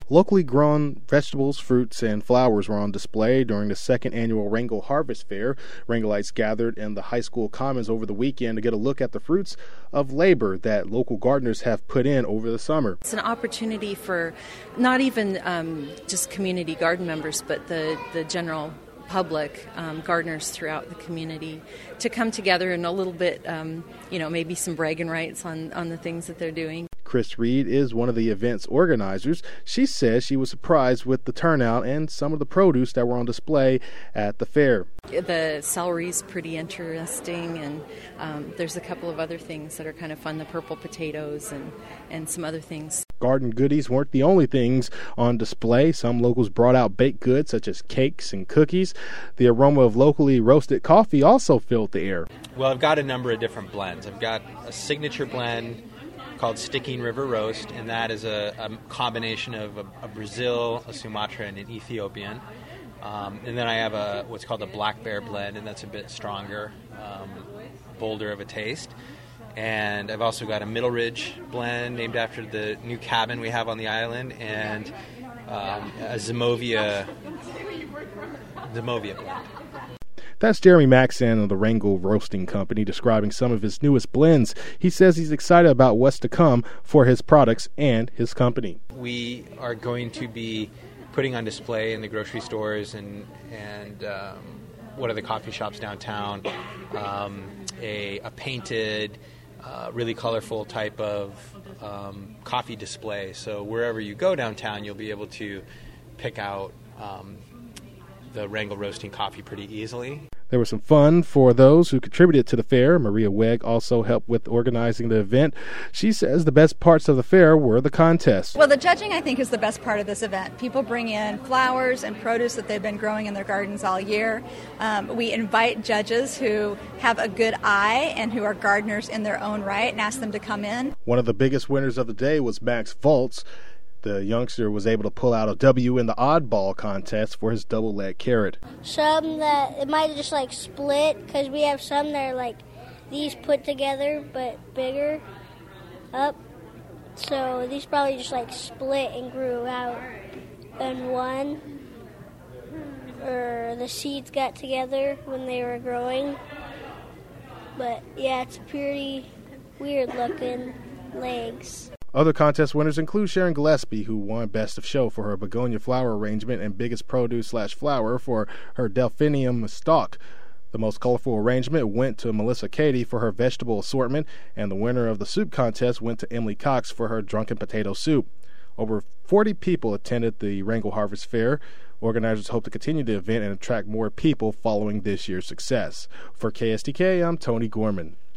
Locally grown vegetables, fruits, and flowers were on display during the second annual Wrangell Harvest Fair. Wrangellites gathered in the high school commons over the weekend to get a look at the fruits of labor that local gardeners have put in over the summer. It's an opportunity for not even just community garden members, but the general public, gardeners throughout the community, to come together and a little bit, maybe some bragging rights on the things that they're doing. Chris Reed is one of the event's organizers. She says she was surprised with the turnout and some of the produce that were on display at the fair. The celery's pretty interesting, and there's a couple of other things that are kind of fun, the purple potatoes and some other things. Garden goodies weren't the only things on display. Some locals brought out baked goods such as cakes and cookies. The aroma of locally roasted coffee also filled the air. Well, I've got a number of different blends. I've got a signature blend called Sticking River Roast, and that is a combination of a Brazil, a Sumatra, and an Ethiopian. And then I have what's called a Black Bear blend, and that's a bit stronger, bolder of a taste. And I've also got a Middle Ridge blend named after the new cabin we have on the island, and a Zimovia blend. That's Jeremy Maxson of the Wrangell Roasting Company describing some of his newest blends. He says he's excited about what's to come for his products and his company. We are going to be putting on display in the grocery stores and one of the coffee shops downtown a painted, really colorful type of coffee display. So wherever you go downtown, you'll be able to pick out the Wrangell Roasting coffee pretty easily. There was some fun for those who contributed to the fair. Maria Weg also helped with organizing the event. She says the best parts of the fair were the contests. Well, the judging, I think, is the best part of this event. People bring in flowers and produce that they've been growing in their gardens all year. We invite judges who have a good eye and who are gardeners in their own right and ask them to come in. One of the biggest winners of the day was Max Volz. The youngster was able to pull out a W in the oddball contest for his double-leg carrot. Some that it might just split, because we have some that are these put together but bigger up. So these probably just split and grew out. And one, or the seeds got together when they were growing. But yeah, it's pretty weird looking legs. Other contest winners include Sharon Gillespie, who won Best of Show for her begonia flower arrangement and biggest produce/flower for her delphinium stalk. The most colorful arrangement went to Melissa Cady for her vegetable assortment, and the winner of the soup contest went to Emily Cox for her drunken potato soup. Over 40 people attended the Wrangell Harvest Fair. Organizers hope to continue the event and attract more people following this year's success. For KSTK, I'm Tony Gorman.